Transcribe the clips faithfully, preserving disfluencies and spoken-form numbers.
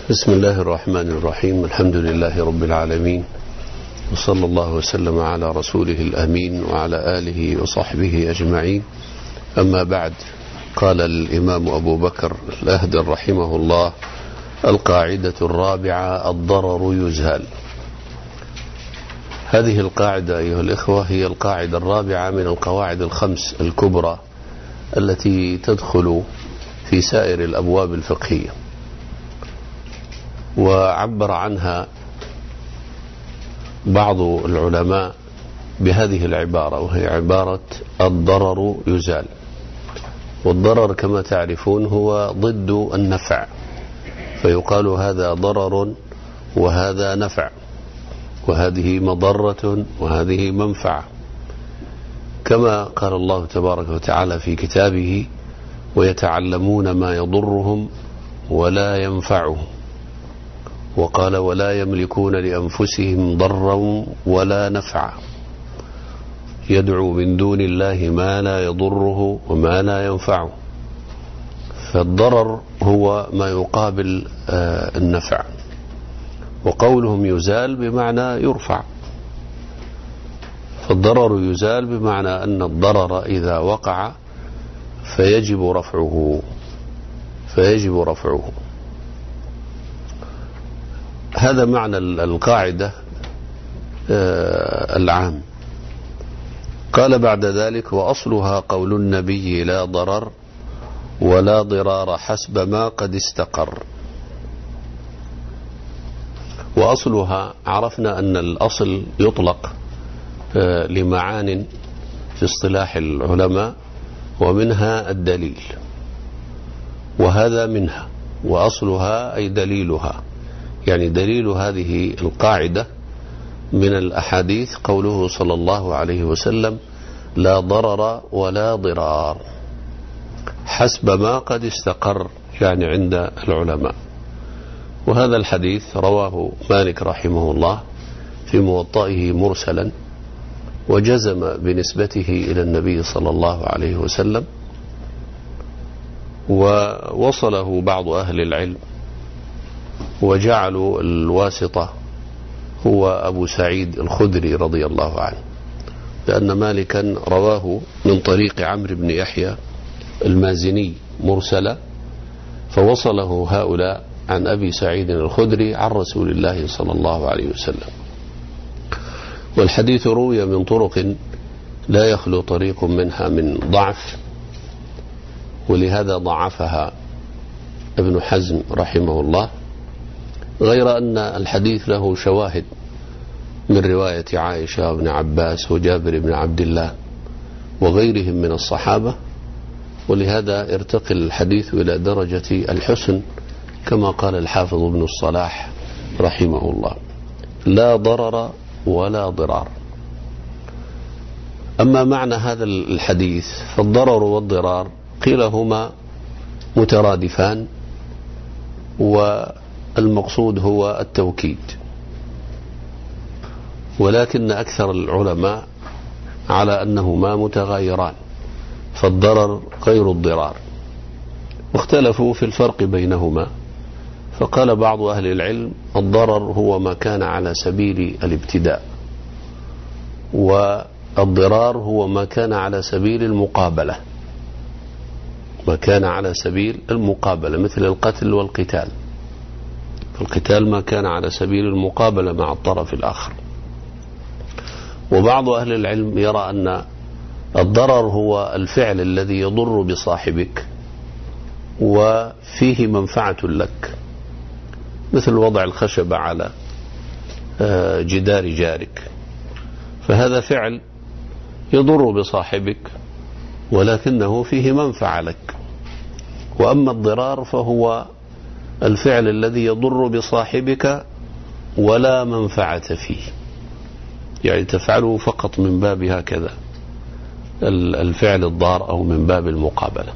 بسم الله الرحمن الرحيم. الحمد لله رب العالمين، وصلى الله وسلم على رسوله الأمين وعلى آله وصحبه أجمعين. أما بعد، قال الإمام أبو بكر الأهدر رحمه الله: القاعدة الرابعة: الضرر يزال. هذه القاعدة أيها الإخوة هي القاعدة الرابعة من القواعد الخمس الكبرى التي تدخل في سائر الأبواب الفقهية، وعبر عنها بعض العلماء بهذه العبارة، وهي عبارة الضرر يزال. والضرر كما تعرفون هو ضد النفع، فيقال هذا ضرر وهذا نفع، وهذه مضرة وهذه منفعة، كما قال الله تبارك وتعالى في كتابه: ويتعلمون ما يضرهم ولا ينفعهم. وقال: ولا يملكون لأنفسهم ضرا ولا نفعا، يدعو من دون الله ما لا يضره وما لا ينفعه. فالضرر هو ما يقابل النفع، وقولهم يزال بمعنى يرفع. فالضرر يزال بمعنى أن الضرر إذا وقع فيجب رفعه فيجب رفعه هذا معنى القاعدة العام. قال بعد ذلك: وأصلها قول النبي: لا ضرر ولا ضرار حسب ما قد استقر. وأصلها، عرفنا أن الأصل يطلق لمعان في اصطلاح العلماء، ومنها الدليل، وهذا منها. وأصلها أي دليلها، يعني دليل هذه القاعدة من الأحاديث قوله صلى الله عليه وسلم: لا ضرر ولا ضرار حسب ما قد استقر، يعني عند العلماء. وهذا الحديث رواه مالك رحمه الله في موطئه مرسلا، وجزم بنسبته إلى النبي صلى الله عليه وسلم، ووصله بعض أهل العلم وجعلوا الواسطة هو أبو سعيد الخدري رضي الله عنه، لأن مالكا رواه من طريق عمرو بن يحيى المازني مرسلا، فوصله هؤلاء عن أبي سعيد الخدري عن رسول الله صلى الله عليه وسلم. والحديث روي من طرق لا يخلو طريق منها من ضعف، ولهذا ضعفها ابن حزم رحمه الله، غير أن الحديث له شواهد من رواية عائشة وابن عباس وجابر بن عبد الله وغيرهم من الصحابة، ولهذا ارتقي الحديث إلى درجة الحسن، كما قال الحافظ ابن الصلاح رحمه الله: لا ضرر ولا ضرار. أما معنى هذا الحديث فالضرر والضرار قيل هما مترادفان، والمقصود هو التوكيد، ولكن أكثر العلماء على أنهما متغايران، فالضرر غير الضرار، واختلفوا في الفرق بينهما. فقال بعض أهل العلم: الضرر هو ما كان على سبيل الابتداء، والضرار هو ما كان على سبيل المقابلة ما كان على سبيل المقابلة مثل القتل والقتال. القتال ما كان على سبيل المقابلة مع الطرف الآخر. وبعض أهل العلم يرى أن الضرر هو الفعل الذي يضر بصاحبك وفيه منفعة لك، مثل وضع الخشبة على جدار جارك، فهذا فعل يضر بصاحبك ولكنه فيه منفعة لك. وأما الضرار فهو الفعل الذي يضر بصاحبك ولا منفعة فيه، يعني تفعله فقط من باب هكذا الفعل الضار أو من باب المقابلة.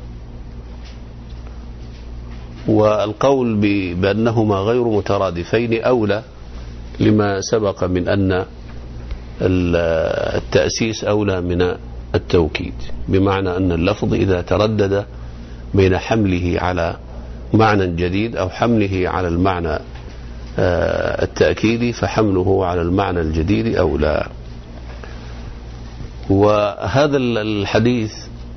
والقول بأنهما غير مترادفين أولى لما سبق من أن التأسيس أولى من التوكيد، بمعنى أن اللفظ إذا تردد بين حمله على معنى جديد أو حمله على المعنى التأكيدي فحمله على المعنى الجديد أو لا. وهذا الحديث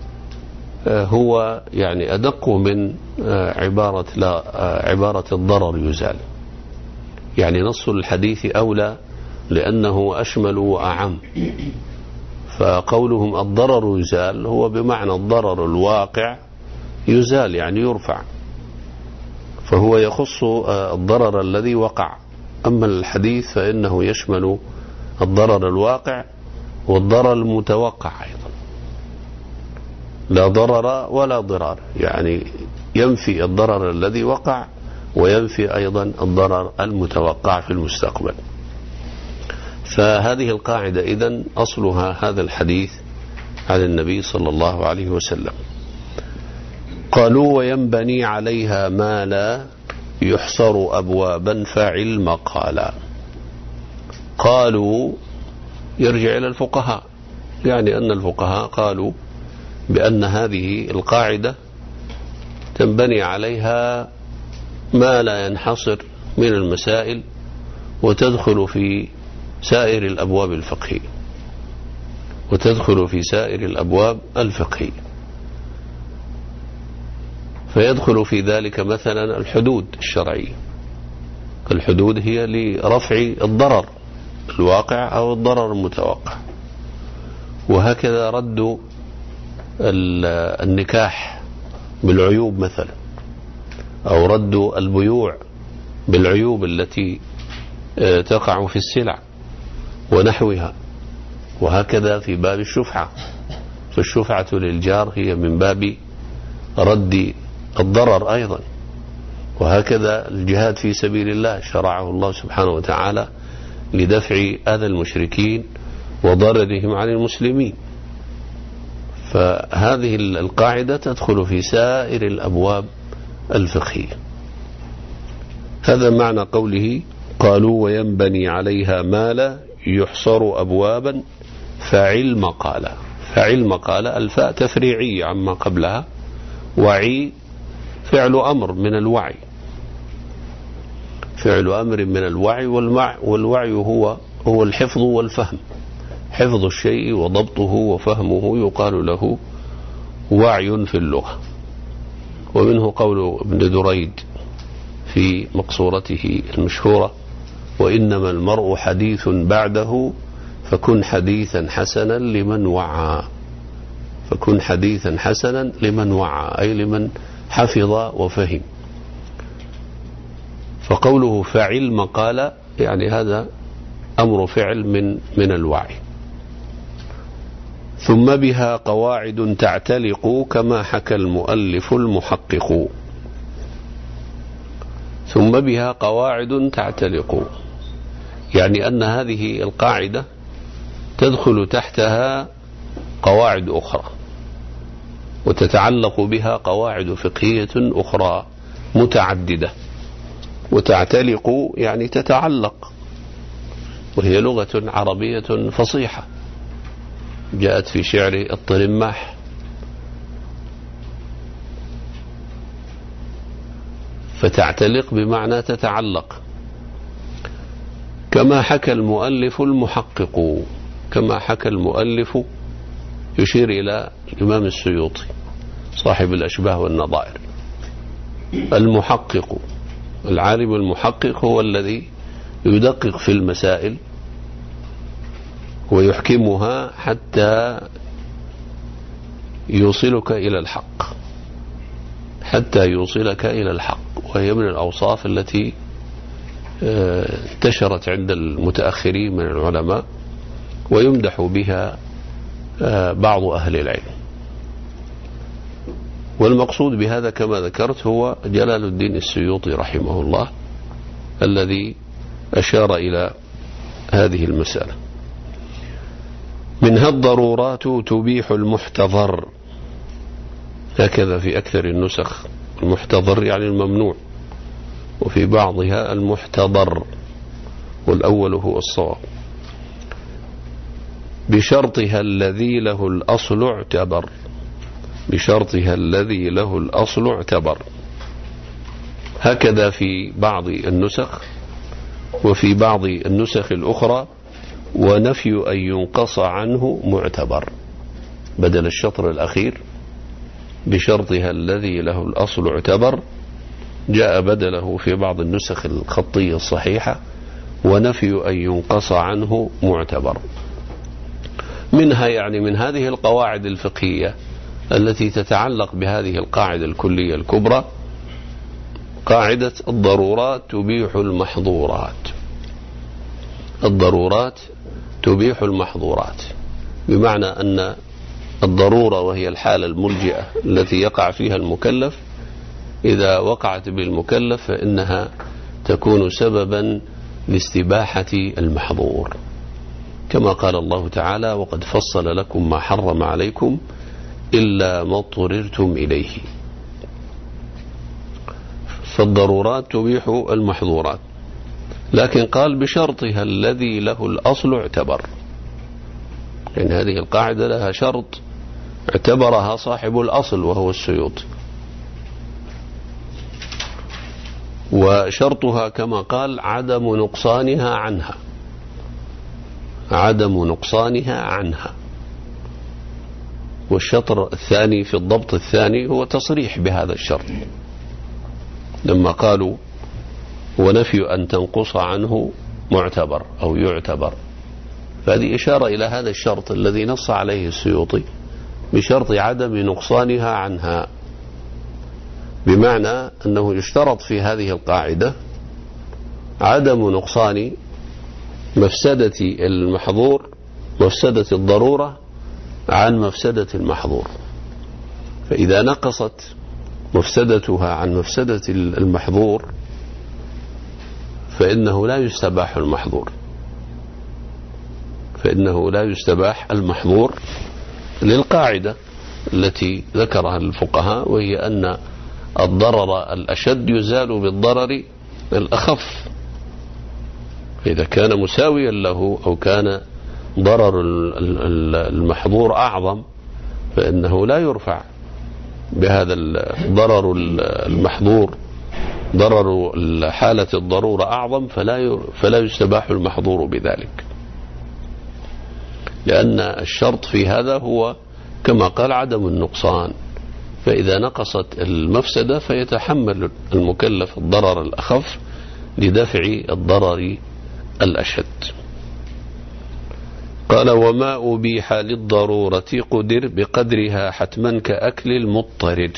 هو يعني أدق من عبارة لا عبارة الضرر يزال. يعني نص الحديث أولى لأنه أشمل وأعم. فقولهم الضرر يزال هو بمعنى الضرر الواقع يزال يعني يرفع، فهو يخص الضرر الذي وقع. أما الحديث فإنه يشمل الضرر الواقع والضرر المتوقع أيضا. لا ضرر ولا ضرار، يعني ينفي الضرر الذي وقع وينفي أيضا الضرر المتوقع في المستقبل. فهذه القاعدة إذن أصلها هذا الحديث عن النبي صلى الله عليه وسلم. قالوا وينبني عليها ما لا يحصر أبوابا فعل مقالا. قالوا يرجع إلى الفقهاء، يعني أن الفقهاء قالوا بأن هذه القاعدة تنبني عليها ما لا ينحصر من المسائل وتدخل في سائر الأبواب الفقهية وتدخل في سائر الأبواب الفقهية فيدخل في ذلك مثلا الحدود الشرعية. الحدود هي لرفع الضرر الواقع أو الضرر المتوقع. وهكذا رد النكاح بالعيوب مثلا، أو رد البيوع بالعيوب التي تقع في السلع ونحوها. وهكذا في باب الشفعة، فالشفعة للجار هي من باب رد الضرر أيضا. وهكذا الجهاد في سبيل الله شرعه الله سبحانه وتعالى لدفع أذى المشركين وضررهم عن المسلمين. فهذه القاعدة تدخل في سائر الأبواب الفقهية. هذا معنى قوله قالوا وينبني عليها ما لا يحصر أبوابا فعل مقالا. فعل مقالا الفاء تفريعية عما قبلها، وعي فعل أمر من الوعي، فعل أمر من الوعي. والوعي هو هو الحفظ والفهم، حفظ الشيء وضبطه وفهمه يقال له وعي في اللغة. ومنه قول ابن دريد في مقصورته المشهورة وإنما المرء حديث بعده فكن حديثا حسنا لمن وعى. فكن حديثا حسنا لمن وعى أي لمن حفظ وفهم. فقوله فعل مقال يعني هذا أمر فعل من من الوعي. ثم بها قواعد تعتلق كما حكى المؤلف المحقق. ثم بها قواعد تعتلق يعني أن هذه القاعدة تدخل تحتها قواعد أخرى وتتعلق بها قواعد فقهية أخرى متعددة. وتعتلق يعني تتعلق، وهي لغة عربية فصيحة جاءت في شعر الطرماح. فتعتلق بمعنى تتعلق. كما حكى المؤلف المحقق. كما حكى المؤلف يشير إلى الإمام السيوطي صاحب الأشباه والنظائر. المحقق العالم المحقق هو الذي يدقق في المسائل ويحكمها حتى يوصلك إلى الحق حتى يوصلك إلى الحق. وهي من الأوصاف التي انتشرت عند المتأخرين من العلماء ويمدح بها بعض أهل العلم. والمقصود بهذا كما ذكرت هو جلال الدين السيوطي رحمه الله الذي أشار إلى هذه المسألة. منها الضرورات تبيح المحتضر. هكذا في أكثر النسخ. المحتضر يعني الممنوع، وفي بعضها المحتضر، والأول هو الصواب. بشرطها الذي له الأصل اعتبر. بشرطها الذي له الأصل اعتبر هكذا في بعض النسخ، وفي بعض النسخ الأخرى ونفي أن ينقص عنه معتبر، بدل الشطر الأخير بشرطها الذي له الأصل اعتبر، جاء بدله في بعض النسخ الخطية الصحيحة ونفي أن ينقص عنه معتبر. منها يعني من هذه القواعد الفقهية التي تتعلق بهذه القاعدة الكلية الكبرى قاعدة الضرورات تبيح المحظورات. الضرورات تبيح المحظورات، بمعنى أن الضرورة وهي الحالة الملجئة التي يقع فيها المكلف، إذا وقعت بالمكلف فإنها تكون سببا لاستباحة المحظور، كما قال الله تعالى: وقد فصل لكم ما حرم عليكم إلا ما اضطررتم إليه. فالضرورات تبيح المحظورات، لكن قال بشرطها الذي له الأصل اعتبر، لأن هذه القاعدة لها شرط اعتبرها صاحب الأصل وهو السيوطي، وشرطها كما قال عدم نقصانها عنها، عدم نقصانها عنها. والشطر الثاني في الضبط الثاني هو تصريح بهذا الشرط، لما قالوا ونفي أن تنقص عنه معتبر أو يعتبر، فهذه إشارة إلى هذا الشرط الذي نص عليه السيوطي بشرط عدم نقصانها عنها، بمعنى أنه يشترط في هذه القاعدة عدم نقصان مفسدة المحظور، مفسدة الضرورة عن مفسدة المحظور. فإذا نقصت مفسدتها عن مفسدة المحظور فإنه لا يستباح المحظور، فإنه لا يستباح المحظور للقاعدة التي ذكرها الفقهاء، وهي أن الضرر الأشد يزال بالضرر الأخف. إذا كان مساويا له أو كان ضرر المحظور أعظم فإنه لا يرفع بهذا الضرر المحظور، ضرر حالة الضرورة أعظم فلا فلا يستباح المحظور بذلك، لأن الشرط في هذا هو كما قال عدم النقصان. فإذا نقصت المفسدة فيتحمل المكلف الضرر الأخف لدفع الضرر الأشد. قال: وما أبيح للضرورة قدر بقدرها حتما كأكل المضطرر.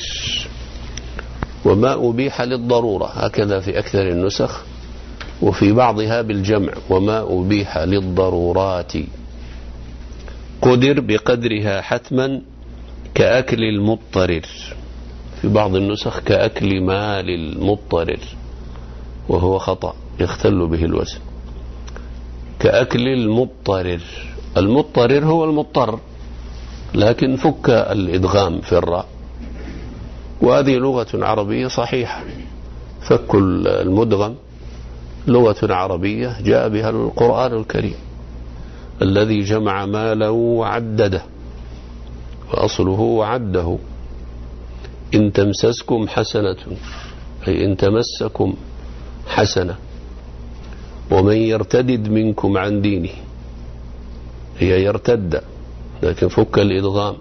وما أبيح للضرورة هكذا في أكثر النسخ، وفي بعضها بالجمع: وما أبيح للضرورات قدر بقدرها حتما كأكل المضطرر. في بعض النسخ كأكل مال المضطرر، وهو خطأ يختل به الوزن. كأكل المضطرر، المضطرر هو المضطر، لكن فك الإدغام في الراء، وهذه لغة عربية صحيحة. فك المدغم لغة عربية جاء بها القرآن الكريم الذي جمع ماله وعدده، وأصله وعده. إن تمسسكم حسنة أي إن تمسكم حسنة، ومن يرتدد منكم عن دينه، هي يرتد لكن فك الإدغام.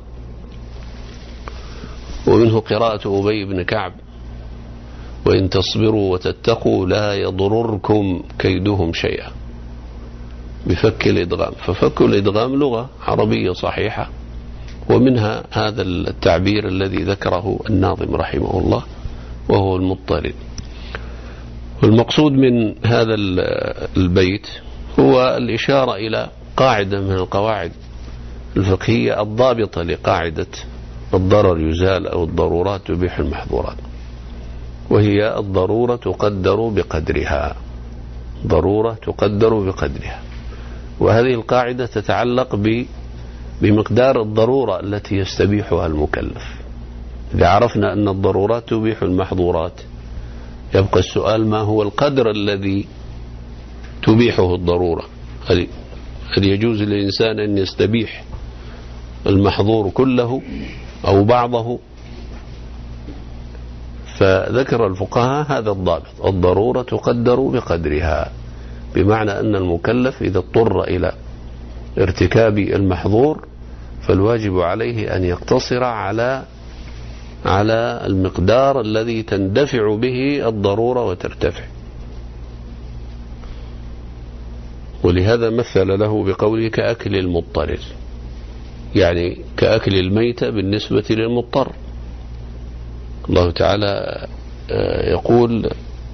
ومنه قراءة أبي بن كعب: وإن تصبروا وتتقوا لا يضرركم كيدهم شيئا، بفك الإدغام. ففك الإدغام لغة عربية صحيحة، ومنها هذا التعبير الذي ذكره الناظم رحمه الله وهو المضطرد. والمقصود من هذا البيت هو الإشارة إلى قاعدة من القواعد الفقهية الضابطة لقاعدة الضرر يزال أو الضرورات تبيح المحظورات، وهي الضرورة تقدر بقدرها، ضرورة تقدر بقدرها. وهذه القاعدة تتعلق بمقدار الضرورة التي يستبيحها المكلف. إذا عرفنا أن الضرورات تبيح المحظورات، يبقى السؤال: ما هو القدر الذي تبيحه الضرورة؟ هل يجوز للإنسان أن يستبيح المحظور كله أو بعضه؟ فذكر الفقهاء هذا الضابط: الضرورة تقدر بقدرها، بمعنى أن المكلف إذا اضطر إلى ارتكاب المحظور فالواجب عليه أن يقتصر على على المقدار الذي تندفع به الضرورة وترتفع. ولهذا مثل له بقوله كأكل المضطر، يعني كأكل الميتة بالنسبة للمضطر. الله تعالى يقول: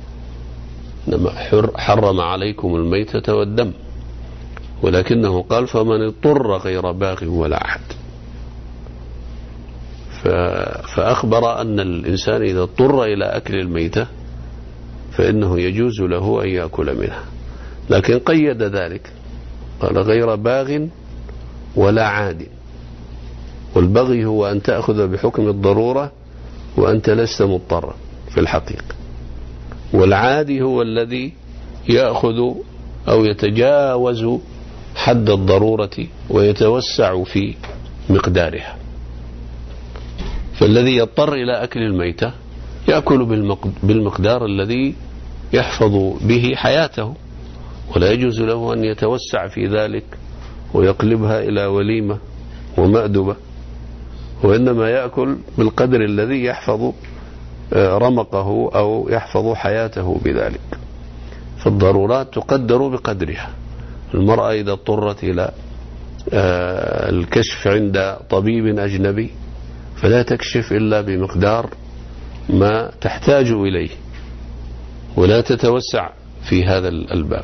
حرم عليكم الميتة والدم، ولكنه قال: فمن اضطر غير باغ ولا عاد. فأخبر أن الإنسان إذا اضطر إلى أكل الميتة فإنه يجوز له أن يأكل منها، لكن قيد ذلك، قال: غير باغ ولا عاد. والبغي هو أن تأخذ بحكم الضرورة وأنت لست مضطرا في الحقيقة، والعادي هو الذي يأخذ أو يتجاوز حد الضرورة ويتوسع في مقدارها. فالذي يضطر إلى أكل الميتة يأكل بالمقدار الذي يحفظ به حياته، ولا يجوز له أن يتوسع في ذلك ويقلبها إلى وليمة ومأدبة، وإنما يأكل بالقدر الذي يحفظ رمقه أو يحفظ حياته بذلك. فالضرورات تقدر بقدرها. المرأة إذا اضطرت إلى الكشف عند طبيب أجنبي فلا تكشف إلا بمقدار ما تحتاج إليه، ولا تتوسع في هذا الباب.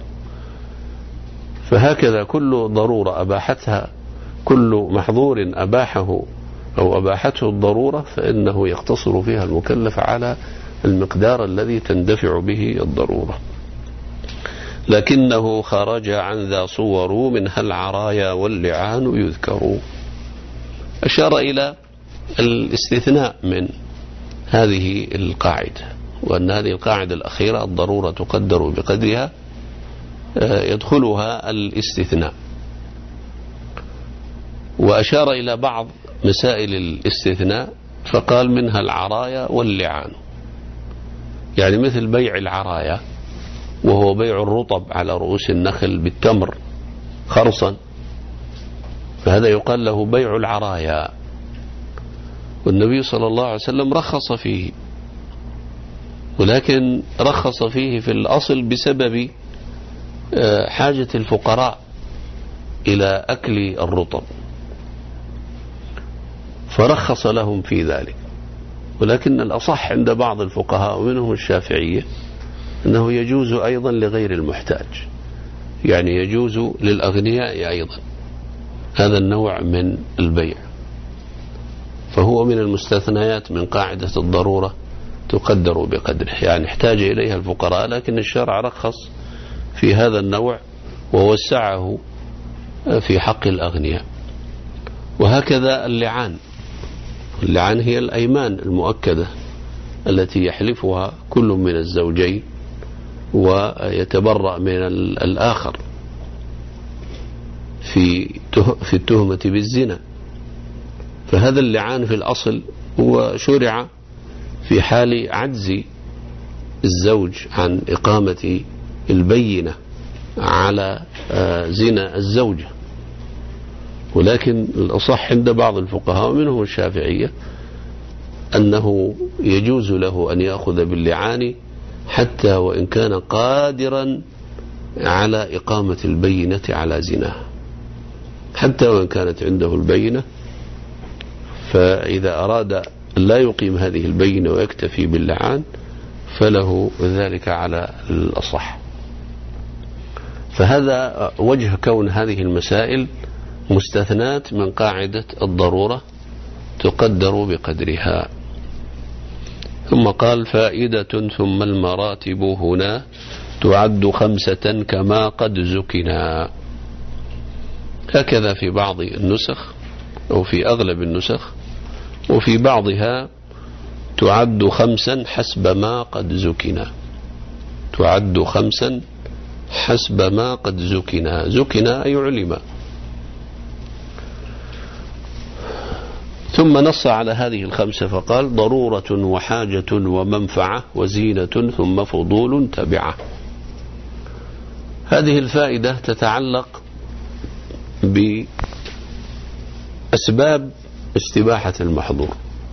فهكذا كل ضرورة أباحتها، كل محظور أباحه أو أباحته الضرورة فإنه يقتصر فيها المكلف على المقدار الذي تندفع به الضرورة. لكنه خرج عن ذا صور منها العرايا واللعان يذكر. أشار إلى الاستثناء من هذه القاعدة، وأن هذه القاعدة الأخيرة الضرورة تقدر بقدرها يدخلها الاستثناء. وأشار إلى بعض مسائل الاستثناء فقال: منها العرايا واللعان، يعني مثل بيع العرايا وهو بيع الرطب على رؤوس النخل بالتمر خرصا، فهذا يقال له بيع العرايا، والنبي صلى الله عليه وسلم رخص فيه، ولكن رخص فيه في الأصل بسبب حاجة الفقراء إلى أكل الرطب، فرخص لهم في ذلك. ولكن الأصح عند بعض الفقهاء ومنهم الشافعية أنه يجوز أيضا لغير المحتاج، يعني يجوز للأغنياء أيضا هذا النوع من البيع، فهو من المستثنيات من قاعدة الضرورة تقدر بقدره، يعني احتاج إليها الفقراء لكن الشرع رخص في هذا النوع ووسعه في حق الأغنياء. وهكذا اللعان، اللعان هي الأيمان المؤكدة التي يحلفها كل من الزوجين ويتبرأ من الآخر في في التهمة بالزنا. فهذا اللعان في الأصل هو شرع في حال عجز الزوج عن إقامة البينة على زنا الزوجة، ولكن الأصح عند بعض الفقهاء ومنهم الشافعية أنه يجوز له أن يأخذ باللعان حتى وإن كان قادرا على إقامة البينة على زناه، حتى وإن كانت عنده البينة، فإذا أراد لا يقيم هذه البينة ويكتفي باللعان فله ذلك على الأصح. فهذا وجه كون هذه المسائل مستثنات من قاعدة الضرورة تقدر بقدرها. ثم قال: فائدة ثم المراتب هنا تعد خمسة كما قد زكنا. هكذا في بعض النسخ أو في أغلب النسخ، وفي بعضها تعد خمسا حسب ما قد زكنا، تعد خمسا حسب ما قد زكنا. زكنا أي علم. ثم نص على هذه الخمسة فقال ضرورة وحاجة ومنفعة وزينة ثم فضول تبعه. هذه الفائدة تتعلق بأسباب استباحة المحظور،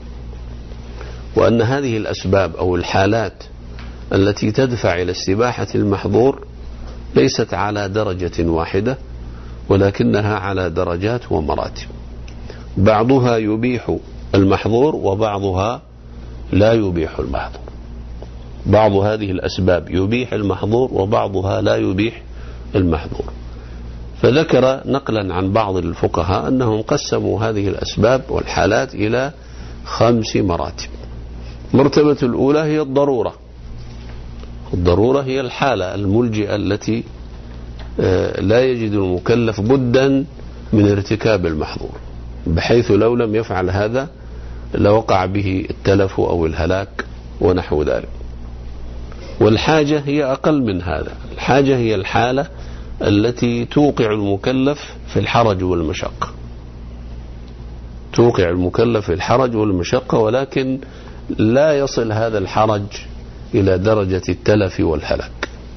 وأن هذه الأسباب أو الحالات التي تدفع إلى استباحة المحظور ليست على درجة واحدة، ولكنها على درجات ومراتب. بعضها يبيح المحظور وبعضها لا يبيح المحظور. بعض هذه الأسباب يبيح المحظور وبعضها لا يبيح المحظور. فذكر نقلا عن بعض الفقهاء أنهم قسموا هذه الأسباب والحالات إلى خمس مراتب. مرتبة الأولى هي الضرورة. الضرورة هي الحالة الملجئة التي لا يجد المكلف بدا من ارتكاب المحظور، بحيث لو لم يفعل هذا لوقع به التلف أو الهلاك ونحو ذلك. والحاجة هي أقل من هذا. الحاجة هي الحالة التي توقع المكلف في الحرج والمشقة، توقع المكلف في الحرج والمشقة، ولكن لا يصل هذا الحرج إلى درجة التلف والهلاك.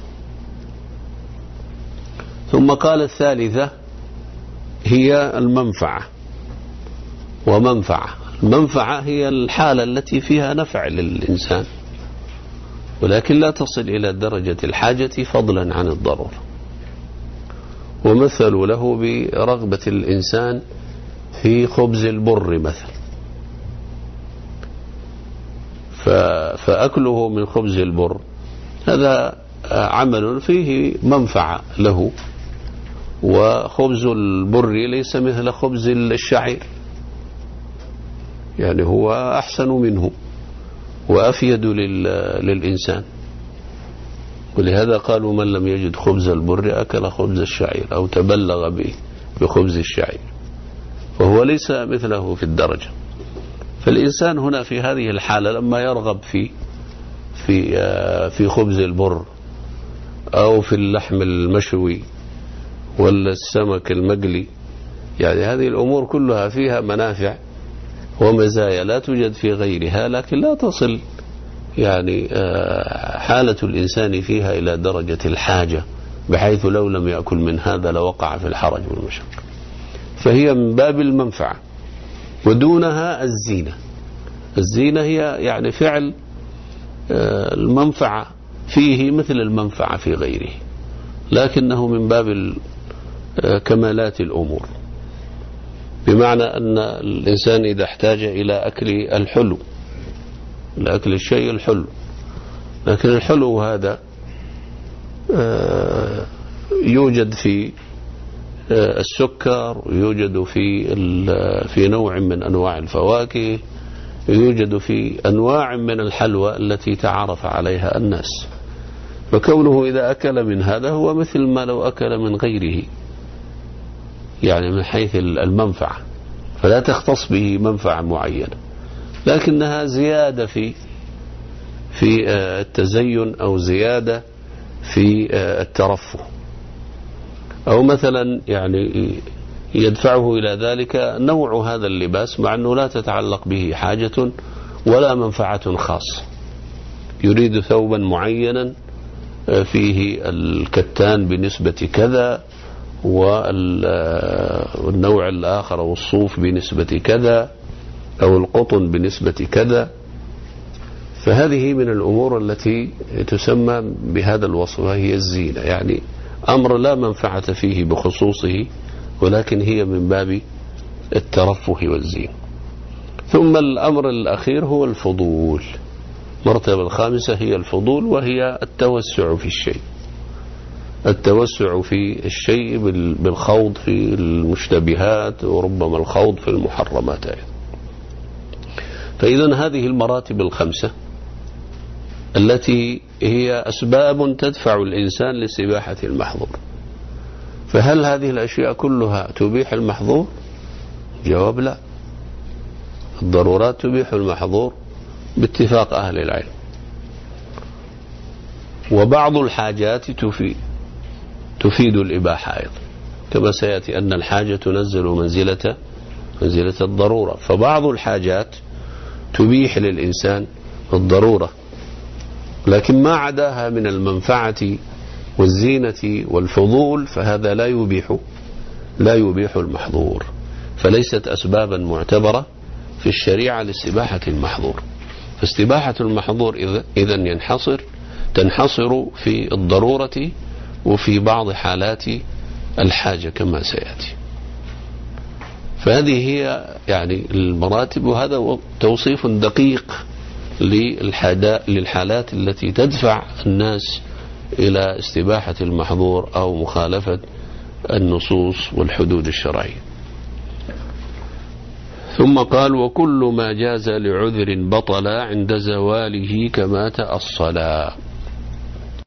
ثم قال الثالثة هي المنفعة ومنفعة. المنفعة هي الحالة التي فيها نفع للإنسان ولكن لا تصل إلى درجة الحاجة فضلا عن الضرورة. ومثلوا له برغبة الإنسان في خبز البر مثلا، فأكله من خبز البر هذا عمل فيه منفعة له، وخبز البر ليس مثل خبز الشعير، يعني هو أحسن منه وأفيد للإنسان. ولهذا قالوا من لم يجد خبز البر أكل خبز الشعير أو تبلغ به بخبز الشعير، وهو ليس مثله في الدرجة. فالإنسان هنا في هذه الحالة لما يرغب في في في خبز البر أو في اللحم المشوي ولا السمك المقلي، يعني هذه الأمور كلها فيها منافع ومزايا لا توجد في غيرها، لكن لا تصل يعني حالة الإنسان فيها إلى درجة الحاجة بحيث لو لم يأكل من هذا لوقع في الحرج والمشقة. فهي من باب المنفعة. ودونها الزينة. الزينة هي يعني فعل المنفعة فيه مثل المنفعة في غيره، لكنه من باب كمالات الأمور، بمعنى أن الإنسان إذا احتاج إلى أكل الحلو، لأكل الشيء الحلو، لكن الحلو هذا يوجد في السكر، يوجد في في نوع من أنواع الفواكه، يوجد في أنواع من الحلوى التي تعرف عليها الناس. فكونه إذا أكل من هذا هو مثل ما لو أكل من غيره، يعني من حيث المنفعة، فلا تختص به منفعة معينة، لكنها زيادة في في التزين أو زيادة في الترفه، أو مثلا يعني يدفعه إلى ذلك نوع هذا اللباس مع أنه لا تتعلق به حاجة ولا منفعة خاصة. يريد ثوبا معينا فيه الكتان بنسبة كذا والنوع الآخر أو الصوف بنسبة كذا أو القطن بنسبة كذا، فهذه من الأمور التي تسمى بهذا الوصف وهي الزينة، يعني أمر لا منفعة فيه بخصوصه ولكن هي من باب الترفه والزينة. ثم الأمر الأخير هو الفضول. المرتبة الخامسة هي الفضول، وهي التوسع في الشيء، التوسع في الشيء بالخوض في المشتبهات وربما الخوض في المحرمات أيضا. فإذا هذه المراتب الخمسة التي هي أسباب تدفع الإنسان لاستباحة المحظور. فهل هذه الأشياء كلها تبيح المحظور؟ جواب لا. الضرورات تبيح المحظور باتفاق أهل العلم، وبعض الحاجات تفيد تفيد الإباحة أيضا، كما سيأتي أن الحاجة تنزل منزلة منزلة الضرورة. فبعض الحاجات تبيح للإنسان الضرورة، لكن ما عداها من المنفعة والزينة والفضول فهذا لا يبيح لا يبيح المحظور، فليست أسبابا معتبرة في الشريعة لاستباحة المحظور. فاستباحة المحظور إذن ينحصر تنحصر في الضرورة وفي بعض حالات الحاجة كما سيأتي. فهذه هي يعني المراتب، وهذا توصيف دقيق للحالات التي تدفع الناس إلى استباحة المحظور أو مخالفة النصوص والحدود الشرعية. ثم قال: وكل ما جاز لعذر بطل عند زواله كما تأصلا.